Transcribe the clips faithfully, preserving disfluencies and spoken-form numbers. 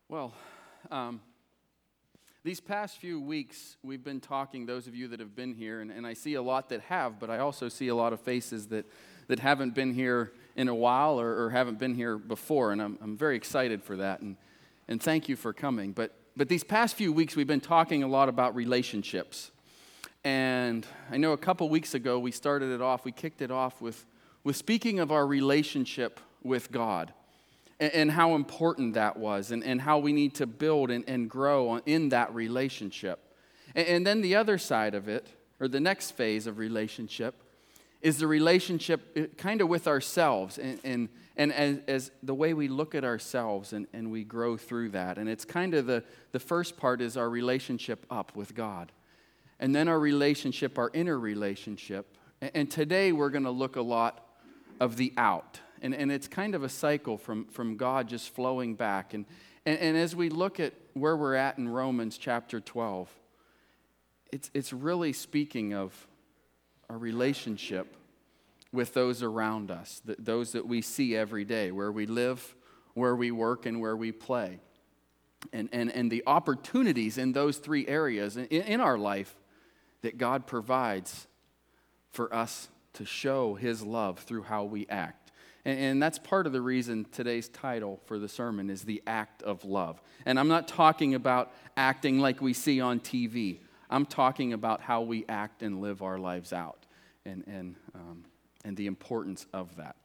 Well, um, these past few weeks, we've been talking, those of you that have been here, and, and I see a lot that have, but I also see a lot of faces that, that haven't been here in a while or, or haven't been here before, and I'm, I'm very excited for that, and, and thank you for coming. But, but these past few weeks, we've been talking a lot about relationships, and I know a couple weeks ago, we started it off, we kicked it off with, with speaking of our relationship with God. And how important that was, and, and how we need to build and, and grow in that relationship. And, and then the other side of it, or the next phase of relationship, is the relationship kind of with ourselves, and, and, and as, as the way we look at ourselves and, and we grow through that. And it's kind of the, the first part is our relationship up with God. And then our relationship, our inner relationship. And, and today we're going to look a lot of the out. And, and it's kind of a cycle from, from God just flowing back. And, and, and as we look at where we're at in Romans chapter twelve, it's, it's really speaking of our relationship with those around us, th- those that we see every day, where we live, where we work, and where we play. And, and, and the opportunities in those three areas in, in our life that God provides for us to show His love through how we act. And that's part of the reason today's title for the sermon is the act of love. And I'm not talking about acting like we see on T V. I'm talking about how we act and live our lives out, and and um, and the importance of that.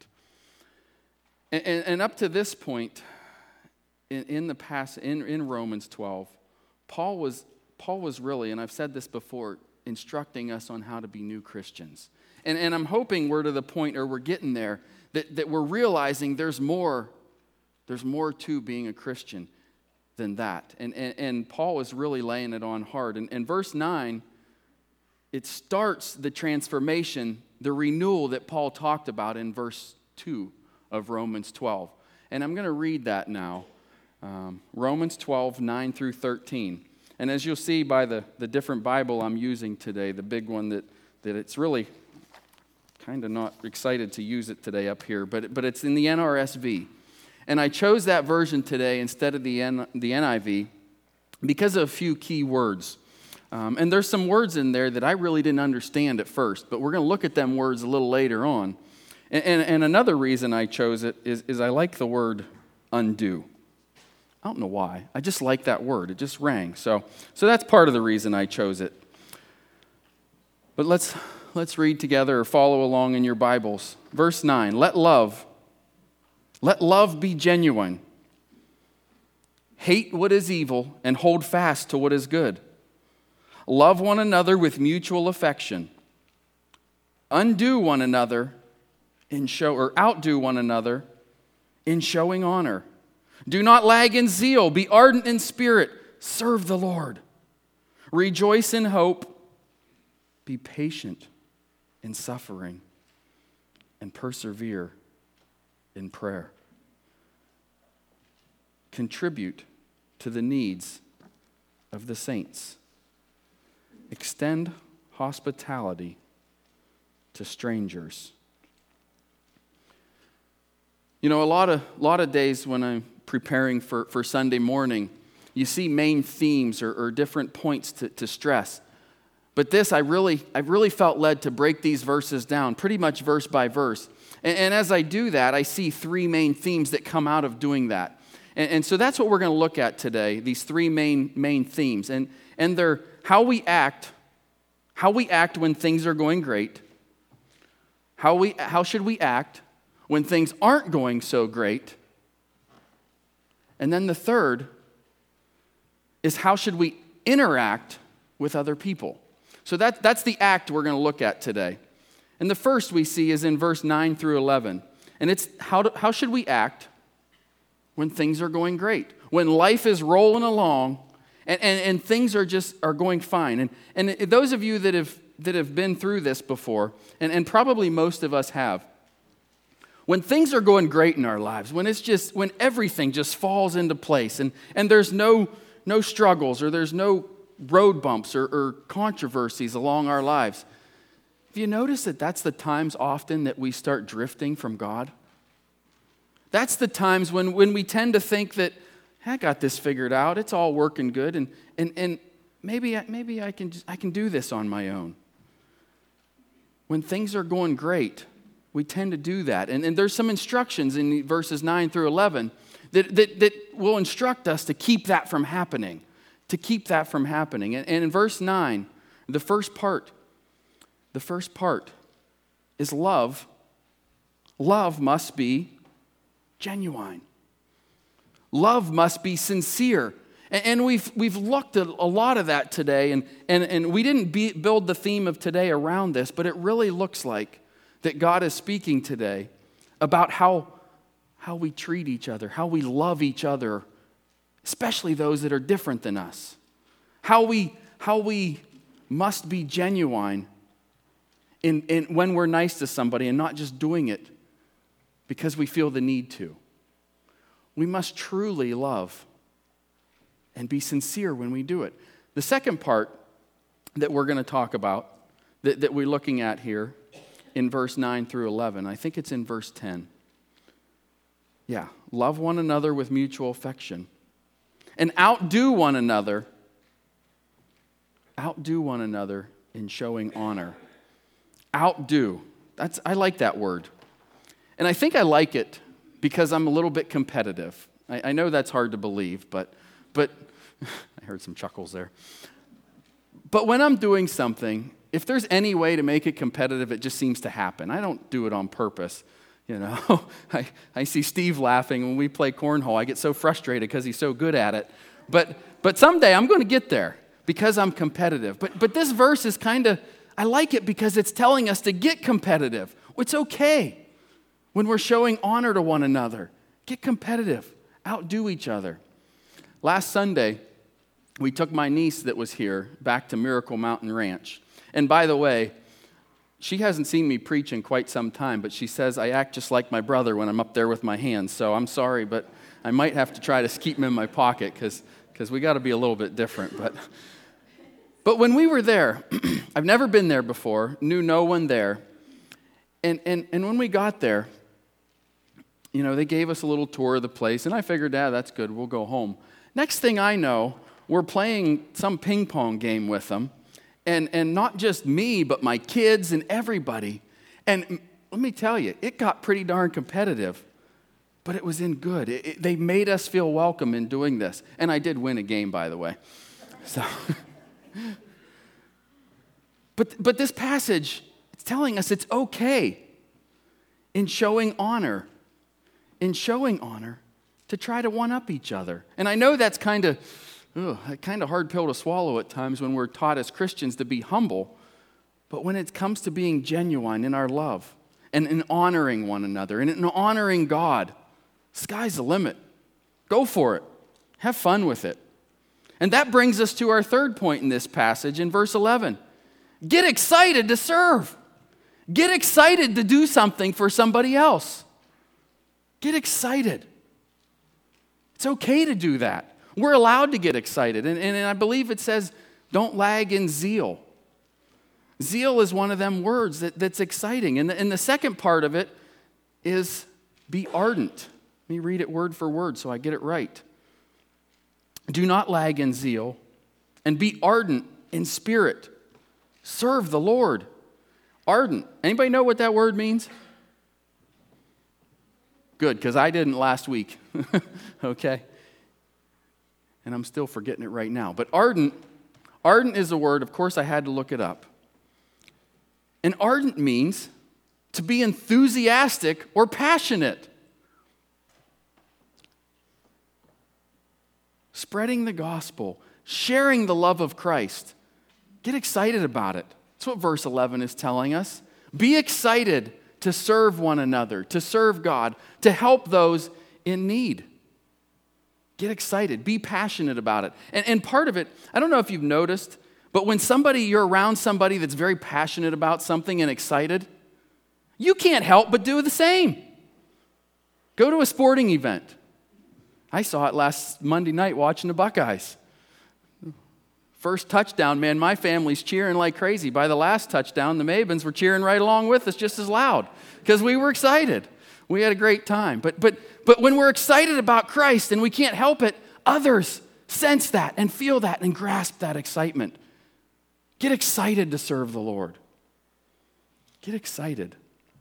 And, and, and up to this point, in, in the past, in, in Romans twelve, Paul was Paul was really, and I've said this before, instructing us on how to be new Christians. And and I'm hoping we're to the point, or we're getting there, That, that we're realizing there's more, there's more to being a Christian than that. And, and, and Paul is really laying it on hard. And in verse nine, it starts the transformation, the renewal that Paul talked about in verse two of Romans twelve. And I'm going to read that now. Um, Romans twelve, nine through thirteen. And as you'll see by the, the different Bible I'm using today, the big one that, that it's really kind of not excited to use it today up here, but but it's in the N R S V. And I chose that version today instead of the N, the N I V because of a few key words. Um, and there's some words in there that I really didn't understand at first, but we're going to look at them words a little later on. And, and, and another reason I chose it is, is I like the word undo. I don't know why. I just like that word. It just rang. So, so that's part of the reason I chose it. But let's... Let's read together or follow along in your Bibles. Verse nine, let love, let love be genuine. Hate what is evil and hold fast to what is good. Love one another with mutual affection. Undo one another in show, or outdo one another in showing honor. Do not lag in zeal, be ardent in spirit, serve the Lord. Rejoice in hope, be patient in suffering, and persevere in prayer. Contribute to the needs of the saints. Extend hospitality to strangers. You know, a lot of a lot of days when I'm preparing for, for Sunday morning, you see main themes or, or different points to, to stress. But this, I really, I really felt led to break these verses down, pretty much verse by verse. And, and as I do that, I see three main themes that come out of doing that. And, and so that's what we're going to look at today, these three main main themes. And, and they're how we act, how we act when things are going great, how we, how should we act when things aren't going so great, and then the third is how should we interact with other people. So that, that's the act we're going to look at today. And the first we see is in verse nine through eleven. And it's how, to, how should we act when things are going great? When life is rolling along and, and, and things are just are going fine. And, and those of you that have, that have been through this before, and, and probably most of us have, when things are going great in our lives, when it's just when everything just falls into place and, and there's no, no struggles or there's no road bumps or, or controversies along our lives. Have you noticed that that's the times often that we start drifting from God? That's the times when, when we tend to think that, I got this figured out. It's all working good, and and and maybe I, maybe I can just, I can do this on my own. When things are going great, we tend to do that. And, and there's some instructions in verses nine through eleven that, that, that will instruct us to keep that from happening, to keep that from happening. And, and in verse nine, the first part, the first part is love. Love must be genuine. Love must be sincere. And we've we've looked at a lot of that today, and, and, and we didn't be, build the theme of today around this, but it really looks like that God is speaking today about how, how we treat each other, how we love each other, especially those that are different than us. How we, how we must be genuine in, in when we're nice to somebody and not just doing it because we feel the need to. We must truly love and be sincere when we do it. The second part that we're going to talk about, that, that we're looking at here in verse nine through eleven, I think it's in verse ten. Yeah, love one another with mutual affection. And outdo one another, outdo one another in showing honor. Outdo. That's, I like that word. And I think I like it because I'm a little bit competitive. I, I know that's hard to believe, but But I heard some chuckles there. But when I'm doing something, if there's any way to make it competitive, it just seems to happen. I don't do it on purpose. You know, I, I see Steve laughing when we play cornhole. I get so frustrated because he's so good at it. But but someday I'm going to get there because I'm competitive. But but this verse is kind of, I like it because it's telling us to get competitive. It's okay when we're showing honor to one another. Get competitive. Outdo each other. Last Sunday, we took my niece that was here back to Miracle Mountain Ranch. And by the way, she hasn't seen me preach in quite some time, but she says I act just like my brother when I'm up there with my hands. So I'm sorry, but I might have to try to keep them in my pocket because because we got to be a little bit different. But, but when we were there, I've never been there before, knew no one there. And, and, and when we got there, you know, they gave us a little tour of the place, and I figured, ah, that's good, we'll go home. Next thing I know, we're playing some ping pong game with them, and, and not just me, but my kids and everybody. And let me tell you, it got pretty darn competitive, but it was in good. It, it, they made us feel welcome in doing this. And I did win a game, by the way. So, but, but this passage, it's telling us it's okay in showing honor, in showing honor, to try to one-up each other. And I know that's kind of ugh, a kind of hard pill to swallow at times when we're taught as Christians to be humble. But when it comes to being genuine in our love and in honoring one another and in honoring God, sky's the limit. Go for it. Have fun with it. And that brings us to our third point in this passage in verse eleven. Get excited to serve. Get excited to do something for somebody else. Get excited. It's okay to do that. We're allowed to get excited. And, and, and I believe it says, don't lag in zeal. Zeal is one of them words that, that's exciting. And the, and the second part of it is be ardent. Let me read it word for word so I get it right. Do not lag in zeal, and be ardent in spirit. Serve the Lord. Ardent. Anybody know what that word means? Good, because I didn't last week. Okay? And I'm still forgetting it right now. But ardent, ardent is a word, of course I had to look it up. And ardent means to be enthusiastic or passionate. Spreading the gospel, sharing the love of Christ. Get excited about it. That's what verse eleven is telling us. Be excited to serve one another, to serve God, to help those in need. Get excited. Be passionate about it. And, and part of it, I don't know if you've noticed, but when somebody, you're around somebody that's very passionate about something and excited, you can't help but do the same. Go to a sporting event. I saw it last Monday night watching the Buckeyes. First touchdown, man, my family's cheering like crazy. By the last touchdown, the Mabins were cheering right along with us just as loud because we were excited. We had a great time. But but but when we're excited about Christ and we can't help it, others sense that and feel that and grasp that excitement. Get excited to serve the Lord. Get excited.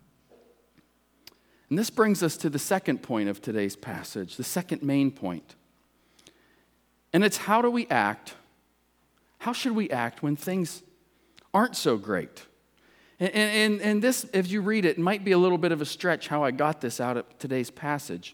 And this brings us to the second point of today's passage, the second main point. And it's, how do we act? How should we act when things aren't so great? And, and, and this, if you read it, it might be a little bit of a stretch how I got this out of today's passage.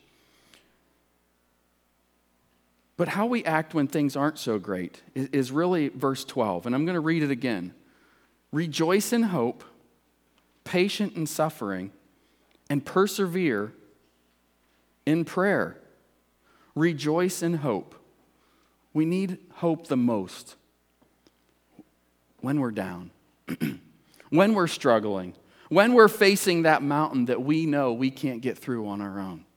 But how we act when things aren't so great is, is really verse twelve. And I'm going to read it again. Rejoice in hope, patient in suffering, and persevere in prayer. Rejoice in hope. We need hope the most when we're down, when we're struggling, when we're facing that mountain that we know we can't get through on our own.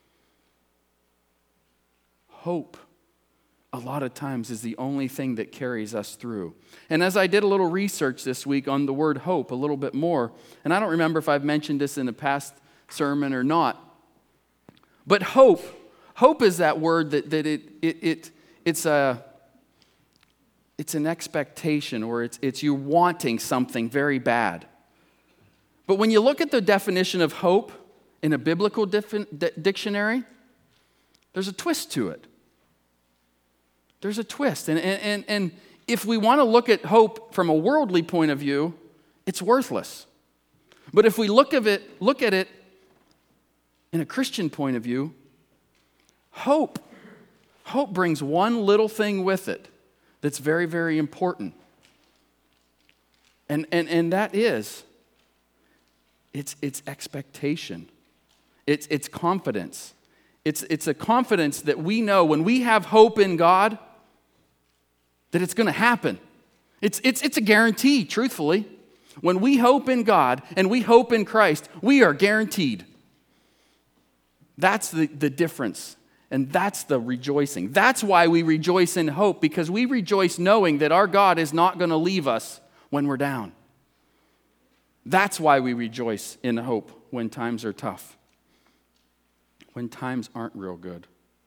Hope, a lot of times, is the only thing that carries us through. And as I did a little research this week on the word hope a little bit more, and I don't remember if I've mentioned this in a past sermon or not, but hope, hope is that word that, that it, it, it it's a, it's an expectation, or it's, it's you wanting something very bad. But when you look at the definition of hope in a biblical dif- dictionary, there's a twist to it. There's a twist. And, and, and if we want to look at hope from a worldly point of view, it's worthless. But if we look at it, look at it in a Christian point of view, hope, hope brings one little thing with it that's very, very important. And, and, and that is, it's, it's expectation. It's, it's confidence. It's, it's a confidence that we know when we have hope in God, that it's going to happen. It's, it's, it's a guarantee, truthfully. When we hope in God and we hope in Christ, we are guaranteed. That's the, the difference. And that's the rejoicing. That's why we rejoice in hope, because we rejoice knowing that our God is not going to leave us when we're down. That's why we rejoice in hope when times are tough, when times aren't real good.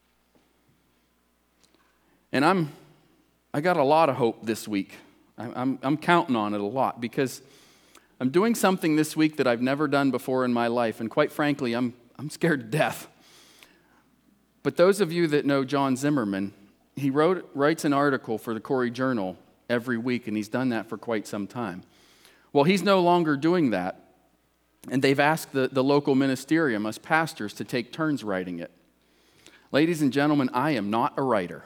And I'm, I got a lot of hope this week. I'm, I'm counting on it a lot, because I'm doing something this week that I've never done before in my life, and quite frankly, I'm I'm scared to death. But those of you that know John Zimmerman, he wrote writes an article for the Corey Journal every week, and he's done that for quite some time. Well, he's no longer doing that, and they've asked the, the local ministerium, us pastors, to take turns writing it. Ladies and gentlemen, I am not a writer.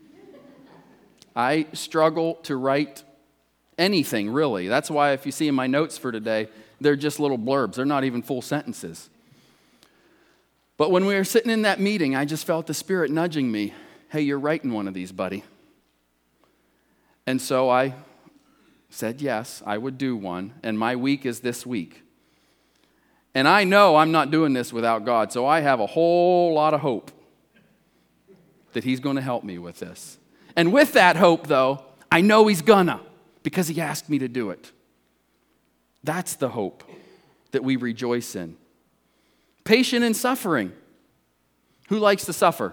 I struggle to write anything, really. That's why if you see in my notes for today, they're just little blurbs. They're not even full sentences. But when we were sitting in that meeting, I just felt the Spirit nudging me, hey, you're writing one of these, buddy. And so I said yes, I would do one, and my week is this week. And I know I'm not doing this without God, so I have a whole lot of hope that He's going to help me with this. And with that hope, though, I know He's gonna, because He asked me to do it. That's the hope that we rejoice in. Patient in suffering. Who likes to suffer?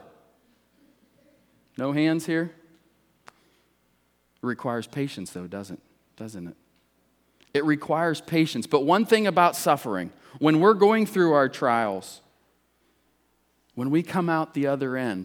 No hands here? It requires patience, though, doesn't, doesn't it? It requires patience. But one thing about suffering, when we're going through our trials, when we come out the other end,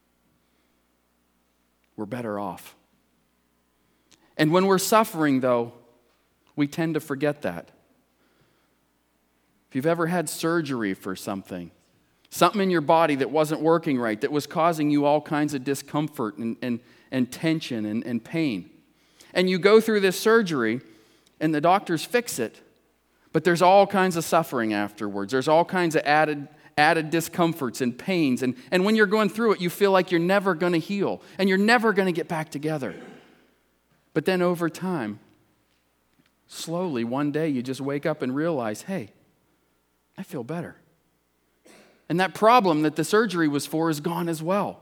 we're better off. And when we're suffering, though, we tend to forget that. If you've ever had surgery for something, something in your body that wasn't working right, that was causing you all kinds of discomfort and, and, and tension and, and pain, and you go through this surgery and the doctors fix it, but there's all kinds of suffering afterwards. There's all kinds of added, added discomforts and pains, and, and when you're going through it, you feel like you're never going to heal, and you're never going to get back together. But then over time, slowly, one day, you just wake up and realize, hey, I feel better. And that problem that the surgery was for is gone as well.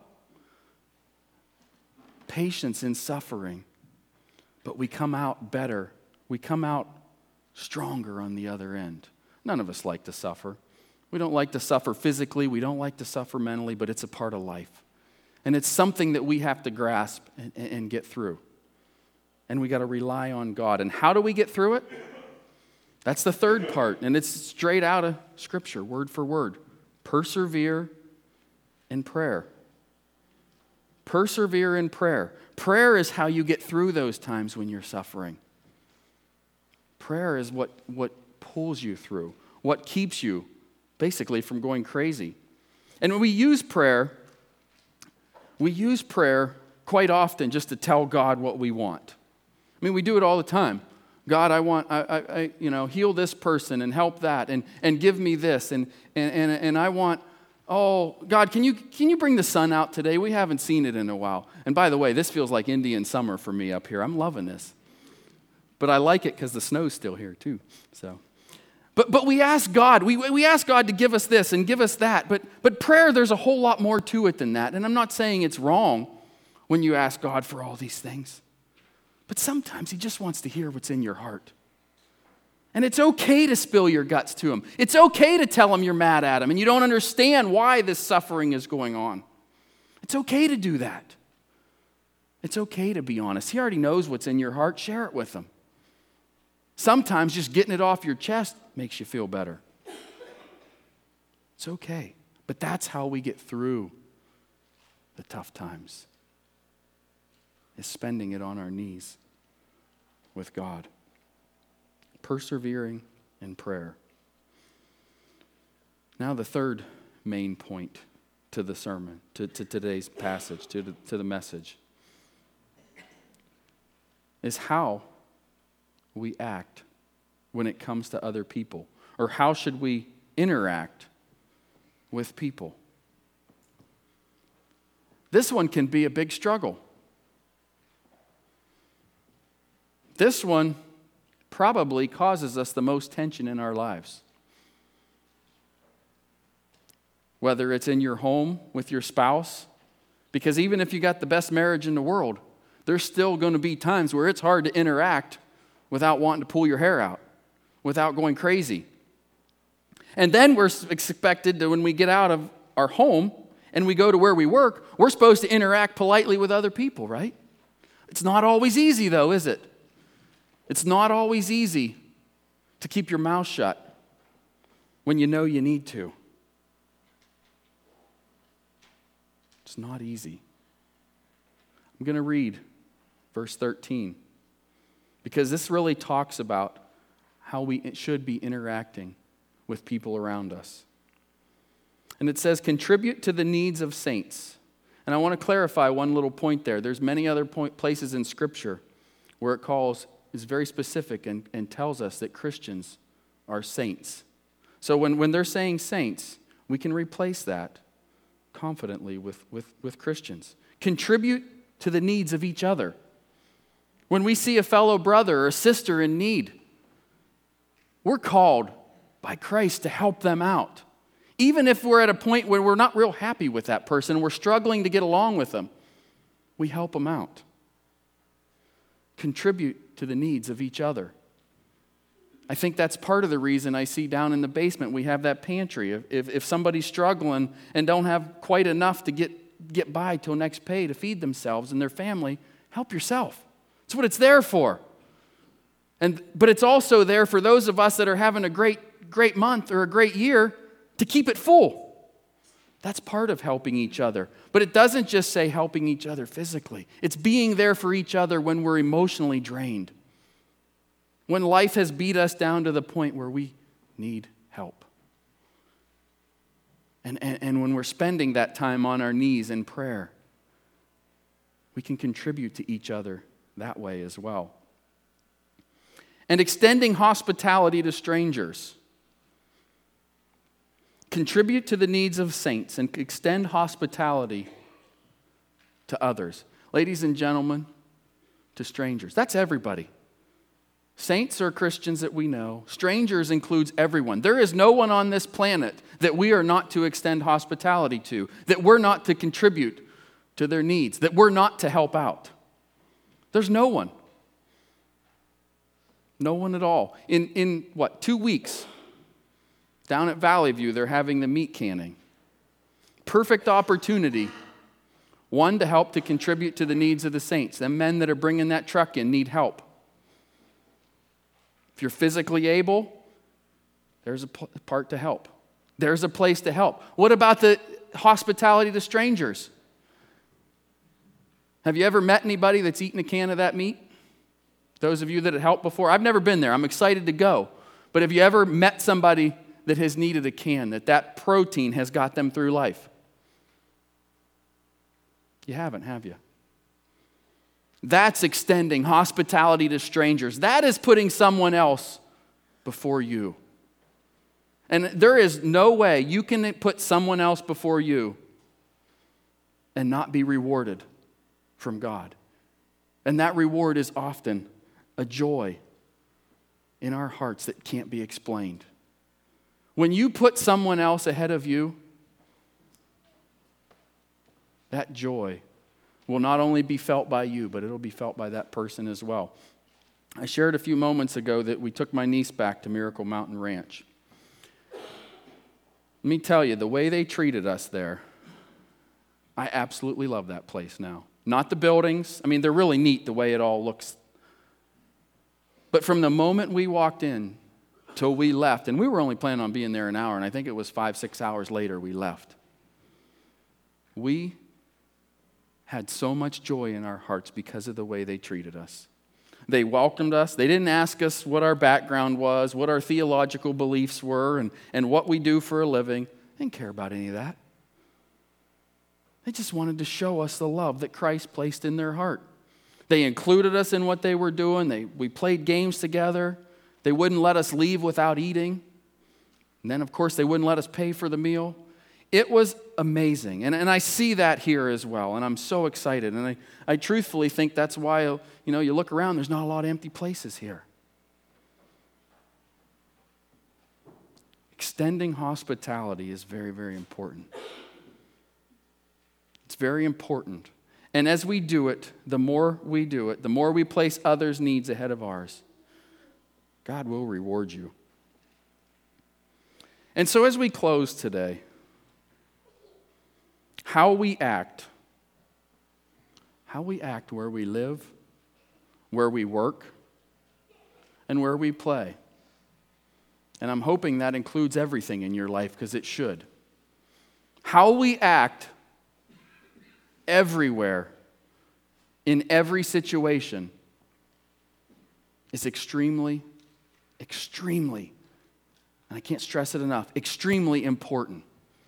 Patience in suffering. But we come out better. We come out stronger on the other end. None of us like to suffer. We don't like to suffer physically. We don't like to suffer mentally, but it's a part of life. And it's something that we have to grasp and, and get through. And we got to rely on God. And how do we get through it? That's the third part. And it's straight out of Scripture, word for word. Persevere in prayer. Persevere in prayer. Prayer is how you get through those times when you're suffering. Prayer is what, what pulls you through, what keeps you basically from going crazy. And when we use prayer, we use prayer quite often just to tell God what we want. I mean, we do it all the time. God, I want, I, I, I you know, heal this person and help that and, and give me this. And, and, and, and I want, oh, God, can you, can you bring the sun out today? We haven't seen it in a while. And by the way, this feels like Indian summer for me up here. I'm loving this. But I like it because the snow's still here too. So, But, but we ask God, we, we ask God to give us this and give us that. But, but prayer, there's a whole lot more to it than that. And I'm not saying it's wrong when you ask God for all these things. But sometimes he just wants to hear what's in your heart. And it's okay to spill your guts to him. It's okay to tell him you're mad at him and you don't understand why this suffering is going on. It's okay to do that. It's okay to be honest. He already knows what's in your heart. Share it with him. Sometimes just getting it off your chest makes you feel better. It's okay. But that's how we get through the tough times, is spending it on our knees with God. Persevering in prayer. Now the third main point to the sermon, to, to today's passage, to the, to the message, is how we act when it comes to other people, or how should we interact with people. This one can be a big struggle. This one probably causes us the most tension in our lives. Whether it's in your home with your spouse, because even if you got the best marriage in the world, there's still going to be times where it's hard to interact without wanting to pull your hair out, without going crazy. And then we're expected to, when we get out of our home and we go to where we work, we're supposed to interact politely with other people, right? It's not always easy though, is it? It's not always easy to keep your mouth shut when you know you need to. It's not easy. I'm going to read verse thirteen because this really talks about how we should be interacting with people around us. And it says, contribute to the needs of saints. And I want to clarify one little point there. There's many other point, places in Scripture where it calls, is very specific and, and tells us that Christians are saints. So when, when they're saying saints, we can replace that confidently with, with, with Christians. Contribute to the needs of each other. When we see a fellow brother or sister in need, we're called by Christ to help them out. Even if we're at a point where we're not real happy with that person, we're struggling to get along with them, we help them out. Contribute to the needs of each other. I think that's part of the reason I see down in the basement we have that pantry. If, if, if somebody's struggling and don't have quite enough to get, get by till next pay to feed themselves and their family, help yourself. That's what it's there for. And but it's also there for those of us that are having a great, great month or a great year to keep it full. That's part of helping each other. But it doesn't just say helping each other physically. It's being there for each other when we're emotionally drained. When life has beat us down to the point where we need help. And, and, and when we're spending that time on our knees in prayer, we can contribute to each other that way as well. And extending hospitality to strangers. Contribute to the needs of saints and extend hospitality to others. Ladies and gentlemen, to strangers. That's everybody. Saints are Christians that we know. Strangers includes everyone. There is no one on this planet that we are not to extend hospitality to, that we're not to contribute to their needs, that we're not to help out. There's no one. No one at all. In, in what, two weeks, down at Valley View, they're having the meat canning. Perfect opportunity One, to help to contribute to the needs of the saints. The men that are bringing that truck in need help. If you're physically able, there's a part to help. There's a place to help. What about the hospitality to strangers? Have you ever met anybody that's eaten a can of that meat? Those of you that have helped before? I've never been there. I'm excited to go. But have you ever met somebody that has needed a can, that that protein has got them through life? You haven't, have you? That's extending hospitality to strangers. That is putting someone else before you. And there is no way you can put someone else before you and not be rewarded from God. And that reward is often a joy in our hearts that can't be explained. When you put someone else ahead of you, that joy will not only be felt by you, but it'll be felt by that person as well. I shared a few moments ago that we took my niece back to Miracle Mountain Ranch. Let me tell you, the way they treated us there, I absolutely love that place now. Not the buildings. I mean, they're really neat the way it all looks. But from the moment we walked in till we left, and we were only planning on being there an hour, and I think it was five, six hours later we left. We had so much joy in our hearts because of the way they treated us. They welcomed us. They didn't ask us what our background was, what our theological beliefs were, and, and what we do for a living. They didn't care about any of that. They just wanted to show us the love that Christ placed in their heart. They included us in what they were doing. They, we played games together. They wouldn't let us leave without eating. And then, of course, they wouldn't let us pay for the meal. It was amazing. And, and I see that here as well. And I'm so excited. And I, I truthfully think that's why, you know, you look around, there's not a lot of empty places here. Extending hospitality is very, very important. It's very important. And as we do it, the more we do it, the more we place others' needs ahead of ours, God will reward you. And so as we close today, how we act, how we act where we live, where we work, and where we play. And I'm hoping that includes everything in your life, because it should. How we act everywhere, in every situation, is extremely, extremely, and I can't stress it enough, extremely important.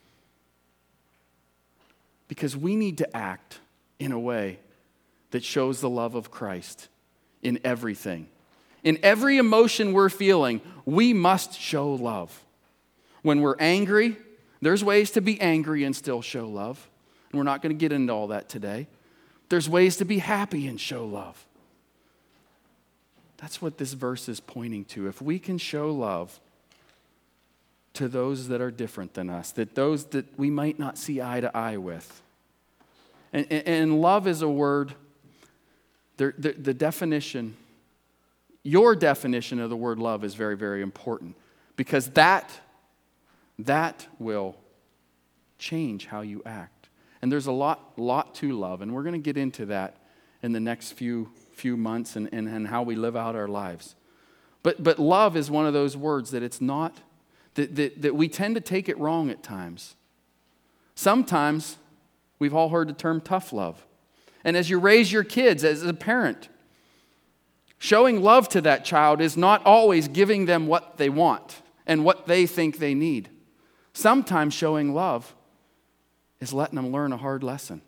Because we need to act in a way that shows the love of Christ in everything. In every emotion we're feeling, we must show love. When we're angry, there's ways to be angry and still show love. And we're not going to get into all that today. There's ways to be happy and show love. That's what this verse is pointing to. If we can show love to those that are different than us, that those that we might not see eye to eye with. And, and, and love is a word, the, the, the definition, your definition of the word love is very, very important. Because that, that will change how you act. And there's a lot, lot to love, and we're going to get into that in the next few, few months and, and, and how we live out our lives. But, but love is one of those words that it's not, that, that, that we tend to take it wrong at times. Sometimes we've all heard the term tough love. And as you raise your kids, as a parent, showing love to that child is not always giving them what they want and what they think they need. Sometimes showing love is letting them learn a hard lesson.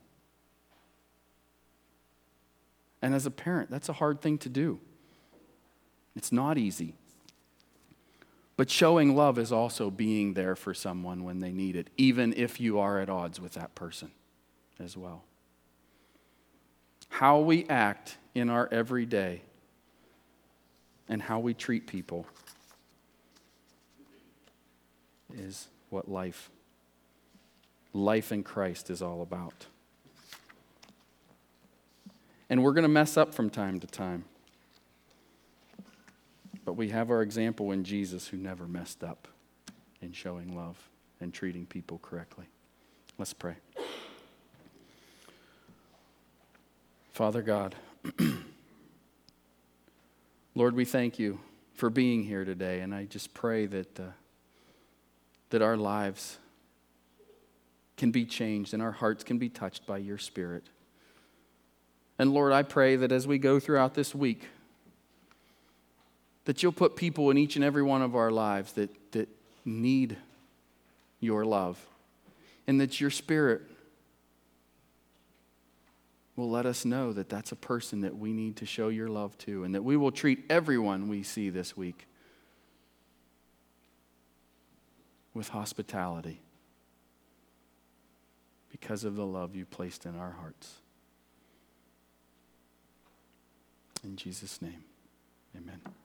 And as a parent, that's a hard thing to do. It's not easy. But showing love is also being there for someone when they need it, even if you are at odds with that person as well. How we act in our everyday and how we treat people is what life, life in Christ is all about. And we're going to mess up from time to time. But we have our example in Jesus, who never messed up in showing love and treating people correctly. Let's pray. Father God, Lord, we thank you for being here today, and I just pray that uh, that our lives can be changed and our hearts can be touched by your Spirit. And Lord, I pray that as we go throughout this week, that you'll put people in each and every one of our lives that, that need your love, and that your Spirit will let us know that that's a person that we need to show your love to, and that we will treat everyone we see this week with hospitality because of the love you placed in our hearts. In Jesus' name, amen.